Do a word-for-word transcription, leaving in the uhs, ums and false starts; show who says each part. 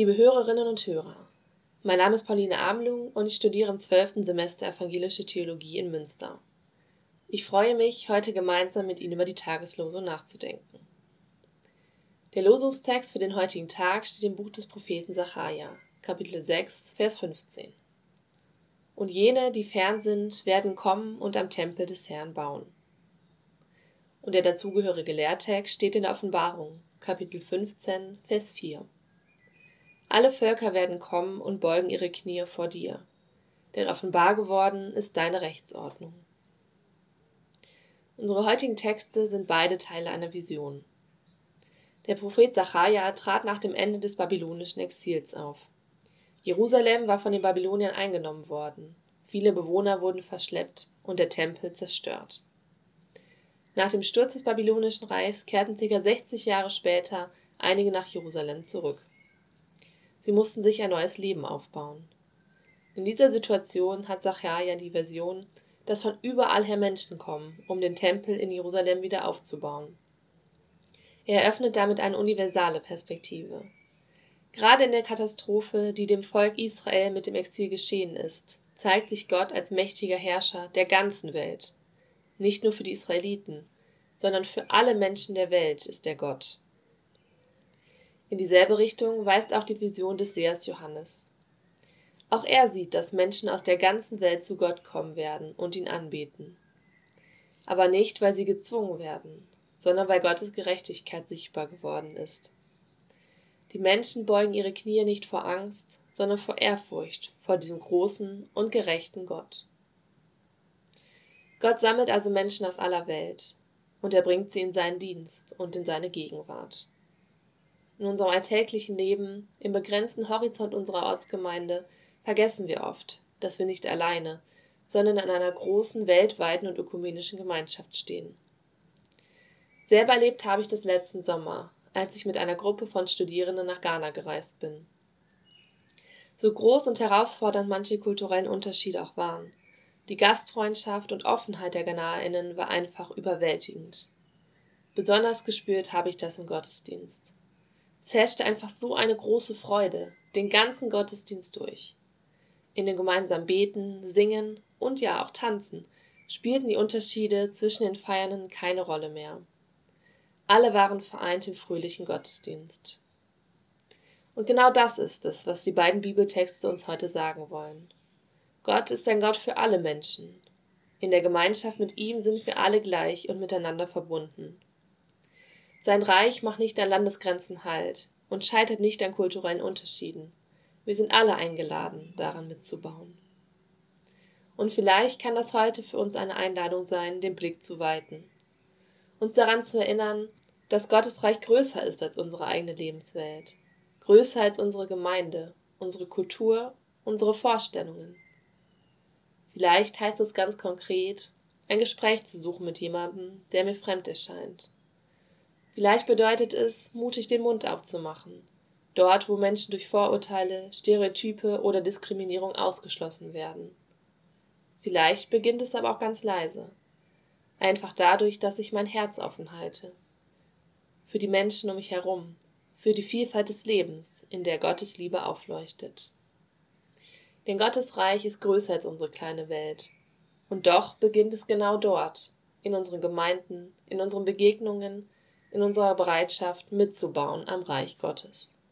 Speaker 1: Liebe Hörerinnen und Hörer, mein Name ist Pauline Amlung und ich studiere im zwölften Semester Evangelische Theologie in Münster. Ich freue mich, heute gemeinsam mit Ihnen über die Tageslosung nachzudenken. Der Losungstext für den heutigen Tag steht im Buch des Propheten Sacharja, Kapitel sechs, Vers fünfzehn. Und jene, die fern sind, werden kommen und am Tempel des Herrn bauen. Und der dazugehörige Lehrtext steht in der Offenbarung, Kapitel fünfzehn, Vers vier. Alle Völker werden kommen und beugen ihre Knie vor dir, denn offenbar geworden ist deine Rechtsordnung. Unsere heutigen Texte sind beide Teile einer Vision. Der Prophet Sacharja trat nach dem Ende des babylonischen Exils auf. Jerusalem war von den Babyloniern eingenommen worden, viele Bewohner wurden verschleppt und der Tempel zerstört. Nach dem Sturz des babylonischen Reichs kehrten ca. sechzig Jahre später einige nach Jerusalem zurück. Sie mussten sich ein neues Leben aufbauen. In dieser Situation hat Sacharja die Vision, dass von überall her Menschen kommen, um den Tempel in Jerusalem wieder aufzubauen. Er eröffnet damit eine universale Perspektive. Gerade in der Katastrophe, die dem Volk Israel mit dem Exil geschehen ist, zeigt sich Gott als mächtiger Herrscher der ganzen Welt. Nicht nur für die Israeliten, sondern für alle Menschen der Welt ist er Gott. In dieselbe Richtung weist auch die Vision des Sehers Johannes. Auch er sieht, dass Menschen aus der ganzen Welt zu Gott kommen werden und ihn anbeten. Aber nicht, weil sie gezwungen werden, sondern weil Gottes Gerechtigkeit sichtbar geworden ist. Die Menschen beugen ihre Knie nicht vor Angst, sondern vor Ehrfurcht vor diesem großen und gerechten Gott. Gott sammelt also Menschen aus aller Welt und er bringt sie in seinen Dienst und in seine Gegenwart. In unserem alltäglichen Leben, im begrenzten Horizont unserer Ortsgemeinde, vergessen wir oft, dass wir nicht alleine, sondern in einer großen, weltweiten und ökumenischen Gemeinschaft stehen. Selber erlebt habe ich das letzten Sommer, als ich mit einer Gruppe von Studierenden nach Ghana gereist bin. So groß und herausfordernd manche kulturellen Unterschiede auch waren, die Gastfreundschaft und Offenheit der GhanaerInnen war einfach überwältigend. Besonders gespürt habe ich das im Gottesdienst. Es herrschte einfach so eine große Freude, den ganzen Gottesdienst durch. In dem gemeinsamen Beten, Singen und ja auch Tanzen spielten die Unterschiede zwischen den Feiernden keine Rolle mehr. Alle waren vereint im fröhlichen Gottesdienst. Und genau das ist es, was die beiden Bibeltexte uns heute sagen wollen. Gott ist ein Gott für alle Menschen. In der Gemeinschaft mit ihm sind wir alle gleich und miteinander verbunden. Sein Reich macht nicht an Landesgrenzen Halt und scheitert nicht an kulturellen Unterschieden. Wir sind alle eingeladen, daran mitzubauen. Und vielleicht kann das heute für uns eine Einladung sein, den Blick zu weiten. Uns daran zu erinnern, dass Gottes Reich größer ist als unsere eigene Lebenswelt, größer als unsere Gemeinde, unsere Kultur, unsere Vorstellungen. Vielleicht heißt es ganz konkret, ein Gespräch zu suchen mit jemandem, der mir fremd erscheint. Vielleicht bedeutet es, mutig den Mund aufzumachen, dort, wo Menschen durch Vorurteile, Stereotype oder Diskriminierung ausgeschlossen werden. Vielleicht beginnt es aber auch ganz leise, einfach dadurch, dass ich mein Herz offen halte. Für die Menschen um mich herum, für die Vielfalt des Lebens, in der Gottes Liebe aufleuchtet. Denn Gottes Reich ist größer als unsere kleine Welt. Und doch beginnt es genau dort, in unseren Gemeinden, in unseren Begegnungen, in unserer Bereitschaft, mitzubauen am Reich Gottes.